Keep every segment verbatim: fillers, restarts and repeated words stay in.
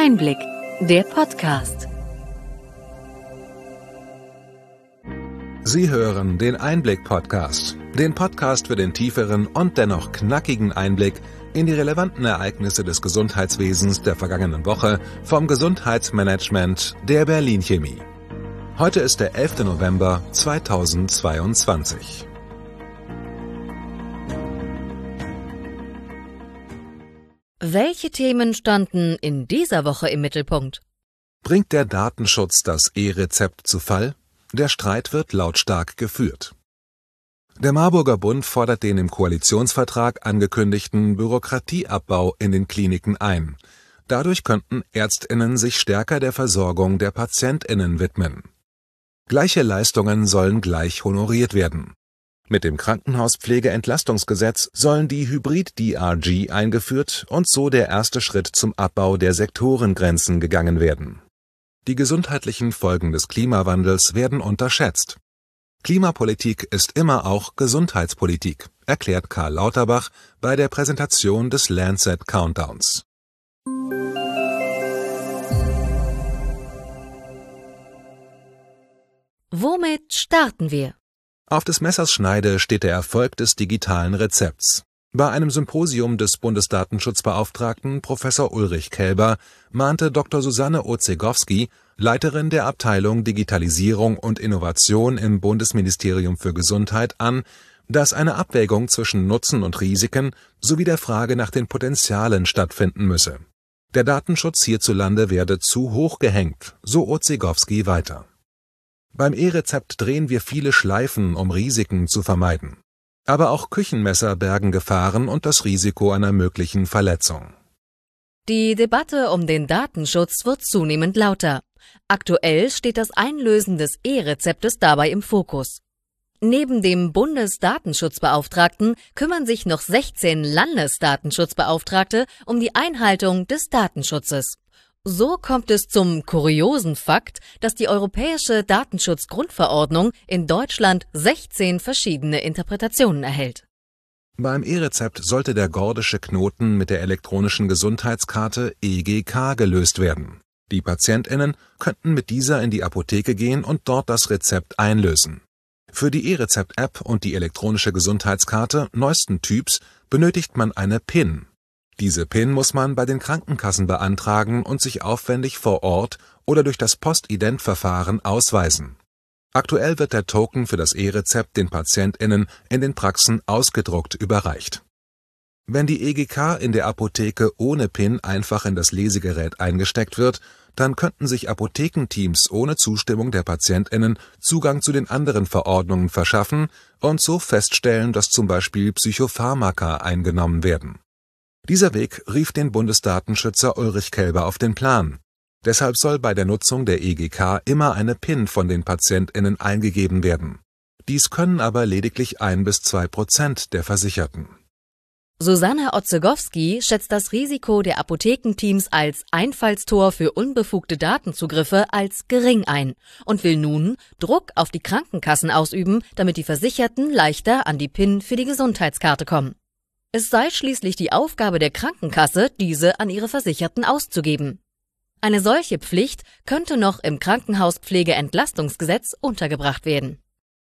Einblick, der Podcast. Sie hören den Einblick-Podcast, den Podcast für den tieferen und dennoch knackigen Einblick in die relevanten Ereignisse des Gesundheitswesens der vergangenen Woche vom Gesundheitsmanagement der Berlin Chemie. Heute ist der elfter November zweitausendzweiundzwanzig. Welche Themen standen in dieser Woche im Mittelpunkt? Bringt der Datenschutz das E-Rezept zu Fall? Der Streit wird lautstark geführt. Der Marburger Bund fordert den im Koalitionsvertrag angekündigten Bürokratieabbau in den Kliniken ein. Dadurch könnten ÄrztInnen sich stärker der Versorgung der PatientInnen widmen. Gleiche Leistungen sollen gleich honoriert werden. Mit dem Krankenhauspflegeentlastungsgesetz sollen die Hybrid-D R G eingeführt und so der erste Schritt zum Abbau der Sektorengrenzen gegangen werden. Die gesundheitlichen Folgen des Klimawandels werden unterschätzt. Klimapolitik ist immer auch Gesundheitspolitik, erklärt Karl Lauterbach bei der Präsentation des Lancet Countdowns. Womit starten wir? Auf des Messers Schneide steht der Erfolg des digitalen Rezepts. Bei einem Symposium des Bundesdatenschutzbeauftragten Professor Ulrich Kelber mahnte Doktor Susanne Orzegowski, Leiterin der Abteilung Digitalisierung und Innovation im Bundesministerium für Gesundheit, an, dass eine Abwägung zwischen Nutzen und Risiken sowie der Frage nach den Potenzialen stattfinden müsse. Der Datenschutz hierzulande werde zu hoch gehängt, so Orzegowski weiter. Beim E-Rezept drehen wir viele Schleifen, um Risiken zu vermeiden. Aber auch Küchenmesser bergen Gefahren und das Risiko einer möglichen Verletzung. Die Debatte um den Datenschutz wird zunehmend lauter. Aktuell steht das Einlösen des E-Rezeptes dabei im Fokus. Neben dem Bundesdatenschutzbeauftragten kümmern sich noch sechzehn Landesdatenschutzbeauftragte um die Einhaltung des Datenschutzes. So kommt es zum kuriosen Fakt, dass die Europäische Datenschutzgrundverordnung in Deutschland sechzehn verschiedene Interpretationen erhält. Beim E-Rezept sollte der gordische Knoten mit der elektronischen Gesundheitskarte E G K gelöst werden. Die PatientInnen könnten mit dieser in die Apotheke gehen und dort das Rezept einlösen. Für die E-Rezept-App und die elektronische Gesundheitskarte neuesten Typs benötigt man eine PIN. Diese PIN muss man bei den Krankenkassen beantragen und sich aufwendig vor Ort oder durch das Postident-Verfahren ausweisen. Aktuell wird der Token für das E-Rezept den PatientInnen in den Praxen ausgedruckt überreicht. Wenn die E G K in der Apotheke ohne PIN einfach in das Lesegerät eingesteckt wird, dann könnten sich Apothekenteams ohne Zustimmung der PatientInnen Zugang zu den anderen Verordnungen verschaffen und so feststellen, dass zum Beispiel Psychopharmaka eingenommen werden. Dieser Weg rief den Bundesdatenschützer Ulrich Kelber auf den Plan. Deshalb soll bei der Nutzung der E G K immer eine PIN von den PatientInnen eingegeben werden. Dies können aber lediglich ein bis zwei Prozent der Versicherten. Susanne Orzegowski schätzt das Risiko der Apothekenteams als Einfallstor für unbefugte Datenzugriffe als gering ein und will nun Druck auf die Krankenkassen ausüben, damit die Versicherten leichter an die PIN für die Gesundheitskarte kommen. Es sei schließlich die Aufgabe der Krankenkasse, diese an ihre Versicherten auszugeben. Eine solche Pflicht könnte noch im Krankenhauspflegeentlastungsgesetz untergebracht werden.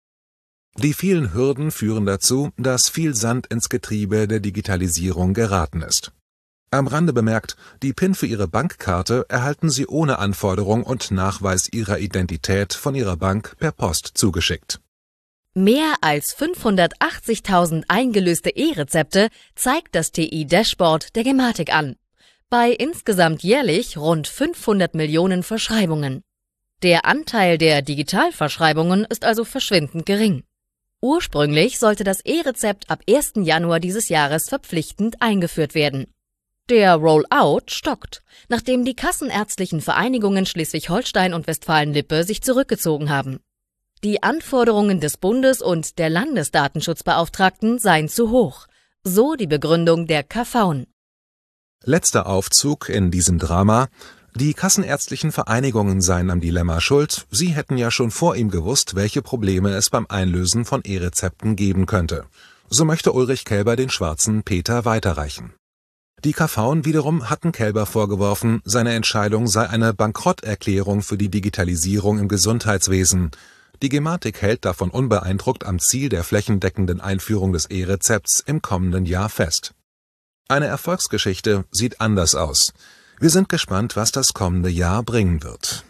Die vielen Hürden führen dazu, dass viel Sand ins Getriebe der Digitalisierung geraten ist. Am Rande bemerkt, die PIN für Ihre Bankkarte erhalten Sie ohne Anforderung und Nachweis Ihrer Identität von Ihrer Bank per Post zugeschickt. Mehr als fünfhundertachtzigtausend eingelöste E-Rezepte zeigt das T I-Dashboard der Gematik an. Bei insgesamt jährlich rund fünfhundert Millionen Verschreibungen. Der Anteil der Digitalverschreibungen ist also verschwindend gering. Ursprünglich sollte das E-Rezept ab ersten Januar dieses Jahres verpflichtend eingeführt werden. Der Rollout stockt, nachdem die kassenärztlichen Vereinigungen Schleswig-Holstein und Westfalen-Lippe sich zurückgezogen haben. Die Anforderungen des Bundes und der Landesdatenschutzbeauftragten seien zu hoch, so die Begründung der K V. Letzter Aufzug in diesem Drama: Die kassenärztlichen Vereinigungen seien am Dilemma schuld, sie hätten ja schon vor ihm gewusst, welche Probleme es beim Einlösen von E-Rezepten geben könnte. So möchte Ulrich Kelber den schwarzen Peter weiterreichen. Die K V'n wiederum hatten Kelber vorgeworfen, seine Entscheidung sei eine Bankrotterklärung für die Digitalisierung im Gesundheitswesen. Die Gematik hält davon unbeeindruckt am Ziel der flächendeckenden Einführung des E-Rezepts im kommenden Jahr fest. Eine Erfolgsgeschichte sieht anders aus. Wir sind gespannt, was das kommende Jahr bringen wird.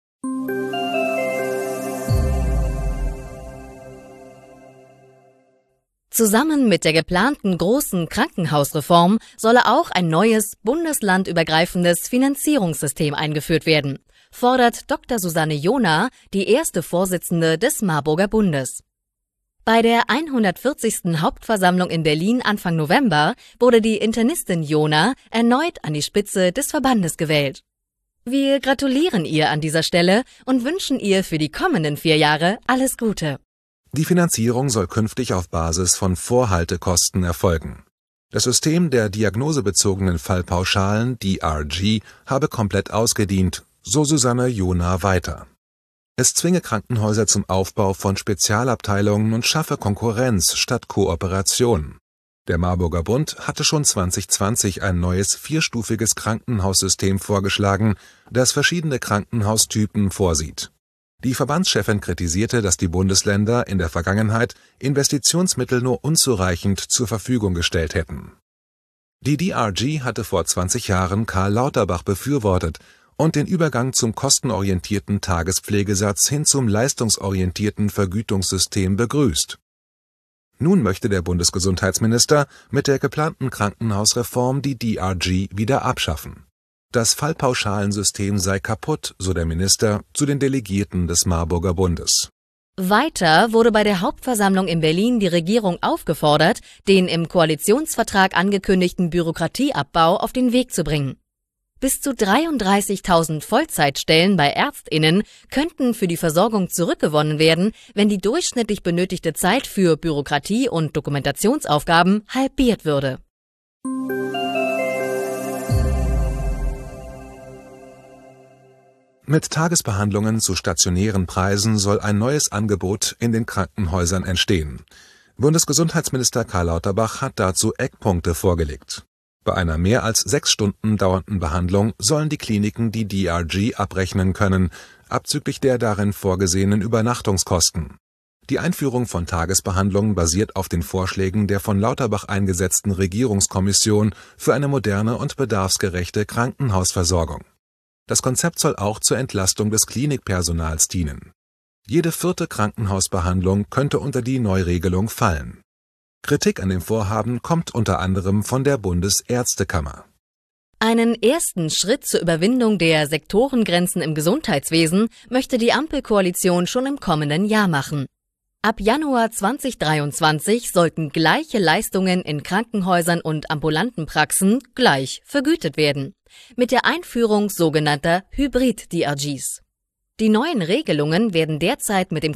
Zusammen mit der geplanten großen Krankenhausreform solle auch ein neues bundeslandübergreifendes Finanzierungssystem eingeführt werden, fordert Doktor Susanne Johner, die erste Vorsitzende des Marburger Bundes. Bei der hundertvierzigsten Hauptversammlung in Berlin Anfang November wurde die Internistin Johner erneut an die Spitze des Verbandes gewählt. Wir gratulieren ihr an dieser Stelle und wünschen ihr für die kommenden vier Jahre alles Gute. Die Finanzierung soll künftig auf Basis von Vorhaltekosten erfolgen. Das System der diagnosebezogenen Fallpauschalen, D R G, habe komplett ausgedient, so Susanne Johner weiter. Es zwinge Krankenhäuser zum Aufbau von Spezialabteilungen und schaffe Konkurrenz statt Kooperation. Der Marburger Bund hatte schon zwanzig zwanzig ein neues vierstufiges Krankenhaussystem vorgeschlagen, das verschiedene Krankenhaustypen vorsieht. Die Verbandschefin kritisierte, dass die Bundesländer in der Vergangenheit Investitionsmittel nur unzureichend zur Verfügung gestellt hätten. Die D R G hatte vor zwanzig Jahren Karl Lauterbach befürwortet und den Übergang zum kostenorientierten Tagespflegesatz hin zum leistungsorientierten Vergütungssystem begrüßt. Nun möchte der Bundesgesundheitsminister mit der geplanten Krankenhausreform die D R G wieder abschaffen. Das Fallpauschalensystem sei kaputt, so der Minister zu den Delegierten des Marburger Bundes. Weiter wurde bei der Hauptversammlung in Berlin die Regierung aufgefordert, den im Koalitionsvertrag angekündigten Bürokratieabbau auf den Weg zu bringen. Bis zu dreiunddreißigtausend Vollzeitstellen bei ÄrztInnen könnten für die Versorgung zurückgewonnen werden, wenn die durchschnittlich benötigte Zeit für Bürokratie- und Dokumentationsaufgaben halbiert würde. Mit Tagesbehandlungen zu stationären Preisen soll ein neues Angebot in den Krankenhäusern entstehen. Bundesgesundheitsminister Karl Lauterbach hat dazu Eckpunkte vorgelegt. Bei einer mehr als sechs Stunden dauernden Behandlung sollen die Kliniken die D R G abrechnen können, abzüglich der darin vorgesehenen Übernachtungskosten. Die Einführung von Tagesbehandlungen basiert auf den Vorschlägen der von Lauterbach eingesetzten Regierungskommission für eine moderne und bedarfsgerechte Krankenhausversorgung. Das Konzept soll auch zur Entlastung des Klinikpersonals dienen. Jede vierte Krankenhausbehandlung könnte unter die Neuregelung fallen. Kritik an dem Vorhaben kommt unter anderem von der Bundesärztekammer. Einen ersten Schritt zur Überwindung der Sektorengrenzen im Gesundheitswesen möchte die Ampelkoalition schon im kommenden Jahr machen. Ab Januar zweitausenddreiundzwanzig sollten gleiche Leistungen in Krankenhäusern und ambulanten Praxen gleich vergütet werden, mit der Einführung sogenannter Hybrid-D R Gs. Die neuen Regelungen werden derzeit mit dem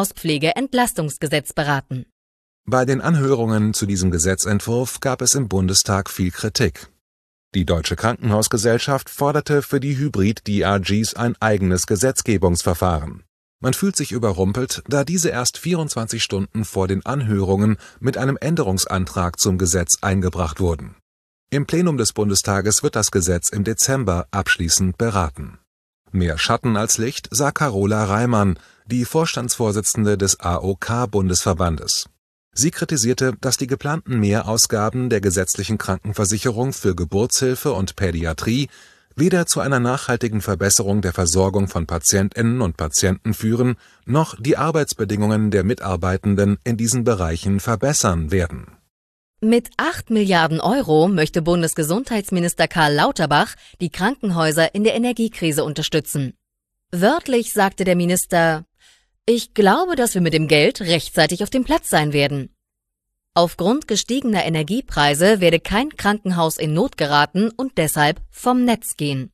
Krankenhauspflegeentlastungsgesetz beraten. Bei den Anhörungen zu diesem Gesetzentwurf gab es im Bundestag viel Kritik. Die Deutsche Krankenhausgesellschaft forderte für die Hybrid-D R Gs ein eigenes Gesetzgebungsverfahren. Man fühlt sich überrumpelt, da diese erst vierundzwanzig Stunden vor den Anhörungen mit einem Änderungsantrag zum Gesetz eingebracht wurden. Im Plenum des Bundestages wird das Gesetz im Dezember abschließend beraten. Mehr Schatten als Licht sah Carola Reimann, die Vorstandsvorsitzende des A O K-Bundesverbandes. Sie kritisierte, dass die geplanten Mehrausgaben der gesetzlichen Krankenversicherung für Geburtshilfe und Pädiatrie weder zu einer nachhaltigen Verbesserung der Versorgung von PatientInnen und Patienten führen, noch die Arbeitsbedingungen der Mitarbeitenden in diesen Bereichen verbessern werden. Mit acht Milliarden Euro möchte Bundesgesundheitsminister Karl Lauterbach die Krankenhäuser in der Energiekrise unterstützen. Wörtlich sagte der Minister: Ich glaube, dass wir mit dem Geld rechtzeitig auf dem Platz sein werden. Aufgrund gestiegener Energiepreise werde kein Krankenhaus in Not geraten und deshalb vom Netz gehen.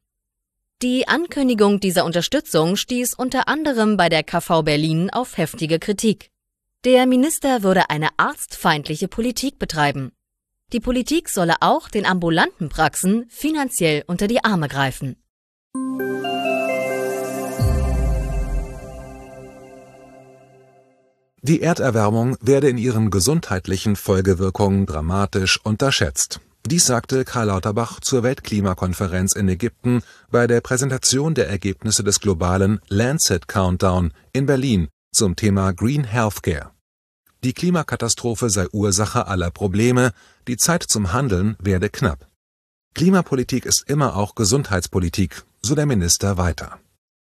Die Ankündigung dieser Unterstützung stieß unter anderem bei der K V Berlin auf heftige Kritik. Der Minister würde eine arztfeindliche Politik betreiben. Die Politik solle auch den ambulanten Praxen finanziell unter die Arme greifen. Die Erderwärmung werde in ihren gesundheitlichen Folgewirkungen dramatisch unterschätzt. Dies sagte Karl Lauterbach zur Weltklimakonferenz in Ägypten bei der Präsentation der Ergebnisse des globalen Lancet Countdown in Berlin zum Thema Green Healthcare. Die Klimakatastrophe sei Ursache aller Probleme, die Zeit zum Handeln werde knapp. Klimapolitik ist immer auch Gesundheitspolitik, so der Minister weiter.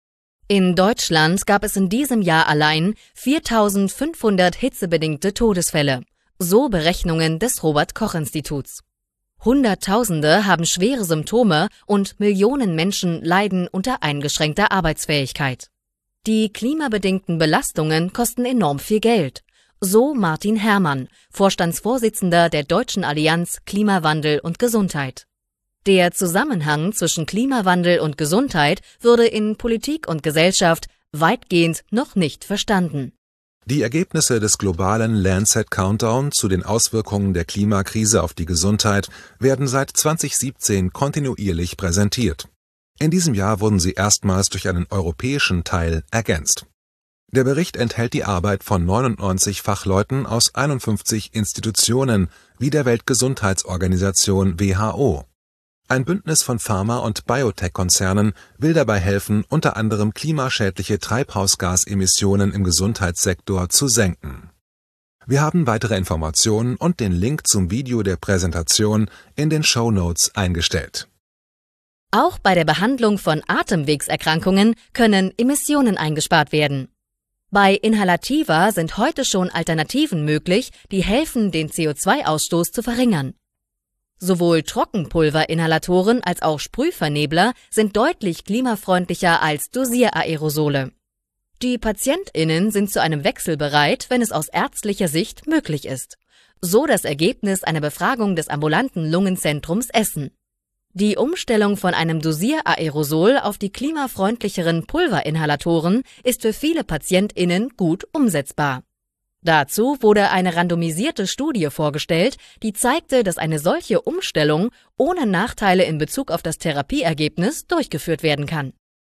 In Deutschland gab es in diesem Jahr allein viertausendfünfhundert hitzebedingte Todesfälle, so Berechnungen des Robert-Koch-Instituts. Hunderttausende haben schwere Symptome und Millionen Menschen leiden unter eingeschränkter Arbeitsfähigkeit. Die klimabedingten Belastungen kosten enorm viel Geld, so Martin Herrmann, Vorstandsvorsitzender der Deutschen Allianz Klimawandel und Gesundheit. Der Zusammenhang zwischen Klimawandel und Gesundheit würde in Politik und Gesellschaft weitgehend noch nicht verstanden. Die Ergebnisse des globalen Lancet Countdown zu den Auswirkungen der Klimakrise auf die Gesundheit werden seit zweitausendsiebzehn kontinuierlich präsentiert. In diesem Jahr wurden sie erstmals durch einen europäischen Teil ergänzt. Der Bericht enthält die Arbeit von neunundneunzig Fachleuten aus einundfünfzig Institutionen wie der Weltgesundheitsorganisation W H O. Ein Bündnis von Pharma- und Biotech-Konzernen will dabei helfen, unter anderem klimaschädliche Treibhausgasemissionen im Gesundheitssektor zu senken. Wir haben weitere Informationen und den Link zum Video der Präsentation in den Shownotes eingestellt. Auch bei der Behandlung von Atemwegserkrankungen können Emissionen eingespart werden. Bei Inhalativa sind heute schon Alternativen möglich, die helfen, den C O zwei Ausstoß zu verringern. Sowohl Trockenpulverinhalatoren als auch Sprühvernebler sind deutlich klimafreundlicher als Dosieraerosole. Die PatientInnen sind zu einem Wechsel bereit, wenn es aus ärztlicher Sicht möglich ist. So das Ergebnis einer Befragung des ambulanten Lungenzentrums Essen. Die Umstellung von einem Dosieraerosol auf die klimafreundlicheren Pulverinhalatoren ist für viele PatientInnen gut umsetzbar. Dazu wurde eine randomisierte Studie vorgestellt, die zeigte, dass eine solche Umstellung ohne Nachteile in Bezug auf das Therapieergebnis durchgeführt werden kann.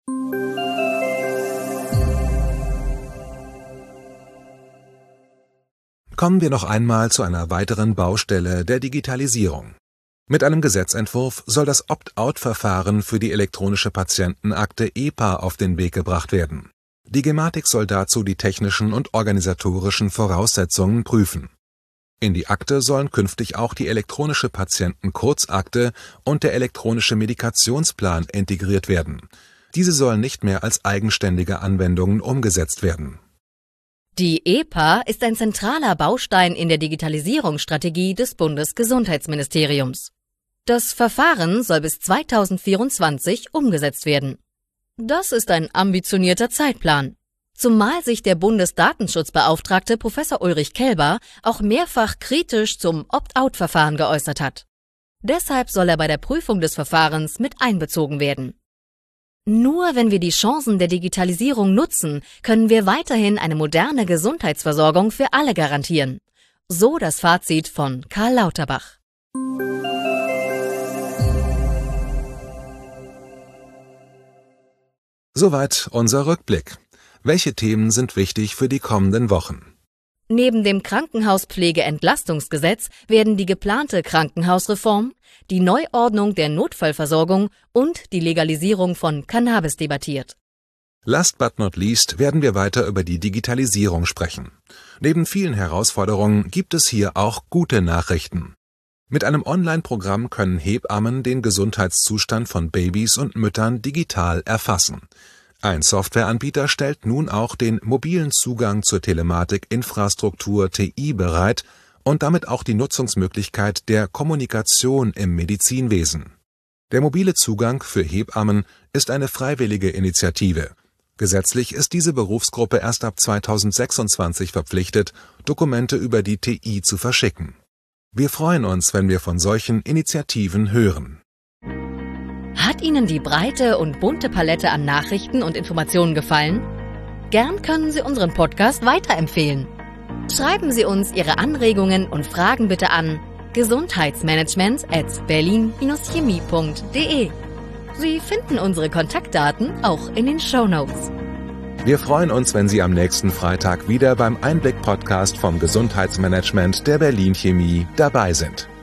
Kommen wir noch einmal zu einer weiteren Baustelle der Digitalisierung. Mit einem Gesetzentwurf soll das Opt-out-Verfahren für die elektronische Patientenakte E P A auf den Weg gebracht werden. Die Gematik soll dazu die technischen und organisatorischen Voraussetzungen prüfen. In die Akte sollen künftig auch die elektronische Patientenkurzakte und der elektronische Medikationsplan integriert werden. Diese sollen nicht mehr als eigenständige Anwendungen umgesetzt werden. Die E P A ist ein zentraler Baustein in der Digitalisierungsstrategie des Bundesgesundheitsministeriums. Das Verfahren soll bis zweitausendvierundzwanzig umgesetzt werden. Das ist ein ambitionierter Zeitplan, zumal sich der Bundesdatenschutzbeauftragte Professor Ulrich Kelber auch mehrfach kritisch zum Opt-out-Verfahren geäußert hat. Deshalb soll er bei der Prüfung des Verfahrens mit einbezogen werden. Nur wenn wir die Chancen der Digitalisierung nutzen, können wir weiterhin eine moderne Gesundheitsversorgung für alle garantieren. So das Fazit von Karl Lauterbach. Soweit unser Rückblick. Welche Themen sind wichtig für die kommenden Wochen? Neben dem Krankenhauspflegeentlastungsgesetz werden die geplante Krankenhausreform, die Neuordnung der Notfallversorgung und die Legalisierung von Cannabis debattiert. Last but not least werden wir weiter über die Digitalisierung sprechen. Neben vielen Herausforderungen gibt es hier auch gute Nachrichten. Mit einem Online-Programm können Hebammen den Gesundheitszustand von Babys und Müttern digital erfassen. Ein Softwareanbieter stellt nun auch den mobilen Zugang zur Telematik-Infrastruktur T I bereit und damit auch die Nutzungsmöglichkeit der Kommunikation im Medizinwesen. Der mobile Zugang für Hebammen ist eine freiwillige Initiative. Gesetzlich ist diese Berufsgruppe erst ab zweitausendsechsundzwanzig verpflichtet, Dokumente über die T I zu verschicken. Wir freuen uns, wenn wir von solchen Initiativen hören. Hat Ihnen die breite und bunte Palette an Nachrichten und Informationen gefallen? Gern können Sie unseren Podcast weiterempfehlen. Schreiben Sie uns Ihre Anregungen und Fragen bitte an gesundheitsmanagement at berlin chemie punkt de. Sie finden unsere Kontaktdaten auch in den Shownotes. Wir freuen uns, wenn Sie am nächsten Freitag wieder beim Einblick-Podcast vom Gesundheitsmanagement der Berlin Chemie dabei sind.